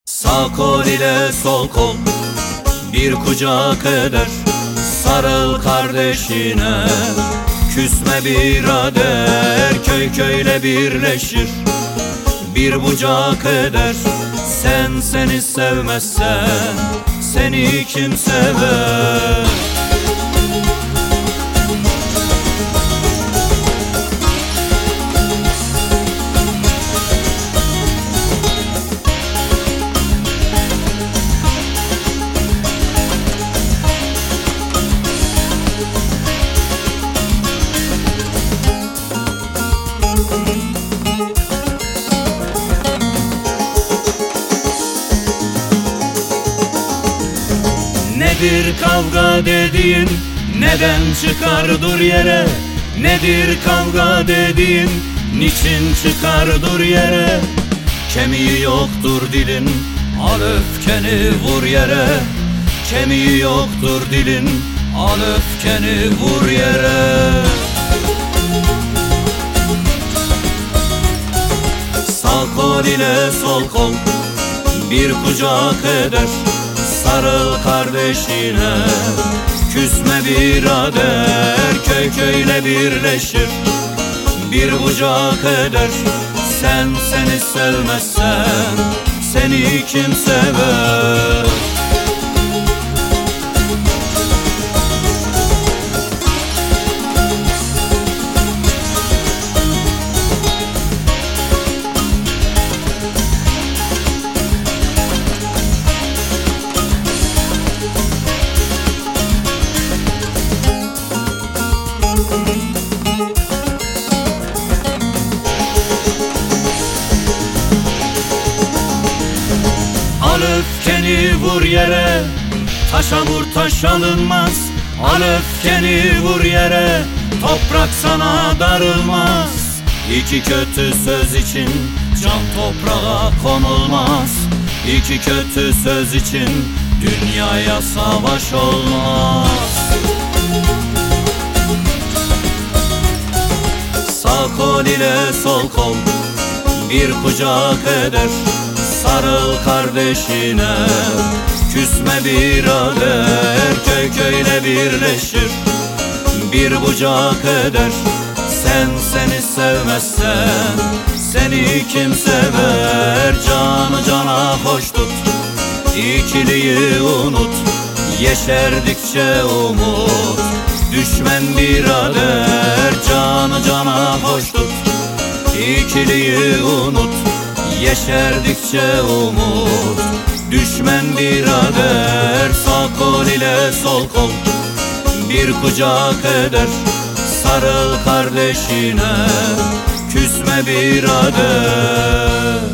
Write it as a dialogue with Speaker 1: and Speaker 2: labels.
Speaker 1: Sağ kol ile sol kol bir kucak eder, sarıl kardeşine, küsme birader. Köy köyle birleşir, bir bucak eder. Sen seni sevmezsen seni kim sever? Nedir kavga dediğin, neden çıkar dur yere? Nedir kavga dediğin, niçin çıkar dur yere? Kemiği yoktur dilin, al öfkeni vur yere. Kemiği yoktur dilin, al öfkeni vur yere. Sağ kol ile sol kol bir kucak eder, sarıl kardeşine, küsme birader. Köy köyle birleşir, bir bucak eder. Sen seni sevmezsen seni kim sever? Al öfkeni vur yere, taşa vur taş alınmaz. Al öfkeni vur yere, toprak sana darılmaz. İki kötü söz için can toprağa konulmaz. İki kötü söz için dünyaya savaş olmaz. Sağ kol ile sol kol bir kucak eder, sarıl kardeşine, küsme birader. Köy köyle birleşir, bir bucak eder. Sen seni sevmezsen seni kim sever? Canı cana hoş tut, ikiliyi unut, yeşerdikçe umut. Düşmen birader, canı cana hoş tut, ikiliyi unut, yeşerdikçe umut. Düşmen birader. Sağ kol ile sol kol bir kucak eder, sarıl kardeşine, küsme birader.